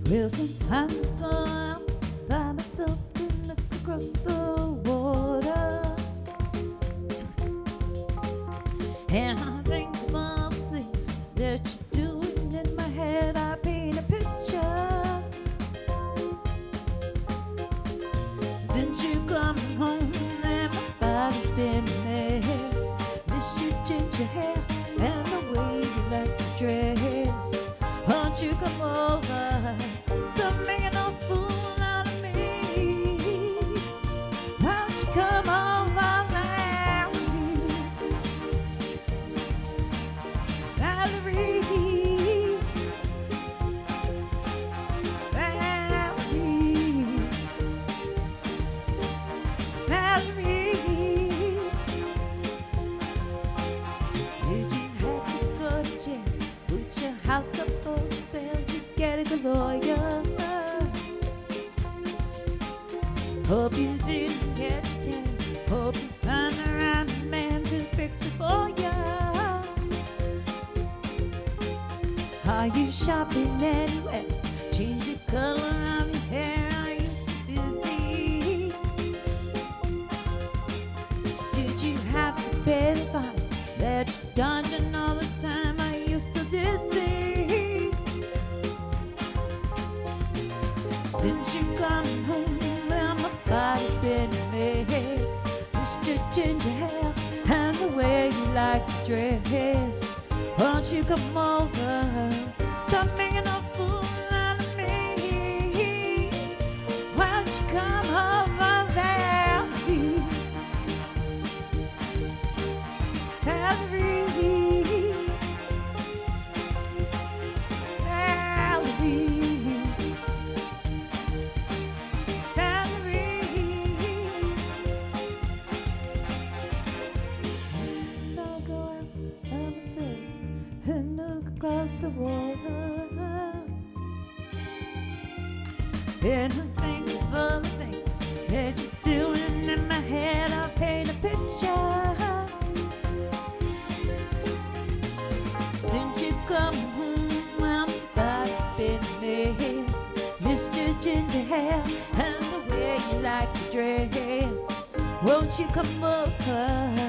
Well, sometimes I go out by myself and look across the water, and I think of all the things that you're doing. In my head I paint a picture. Since you come home and my body's been a mess, miss your ginger hair and the way you like to dress. Won't you come over? Stop making a fool out of me. Won't you come over, Valerie? Valerie, Valerie, Valerie. Did you have to go to jail? Put your house up for sale? You get a good lawyer. Hope you didn't get your chance. Hope you find the right man to fix it for ya. Are you shopping anywhere? Change the color of your hair. Are you busy? Did you have to pay the fine that you're dodging all the time? Are you still dizzy? Since you come home, well, my body's been a mess. Miss your ginger hair and the way you like to dress. Won't you come over? Stop making a fool out of me. Won't you come over, Valerie? Valerie, Valerie, Valerie. I'll go out by myself and look across the water, and I think of all the things that you're doing. In my head I paint a picture. Since you come home, well, my body's been a mess. Missed your ginger hair and the way you like to dress. Won't you come over?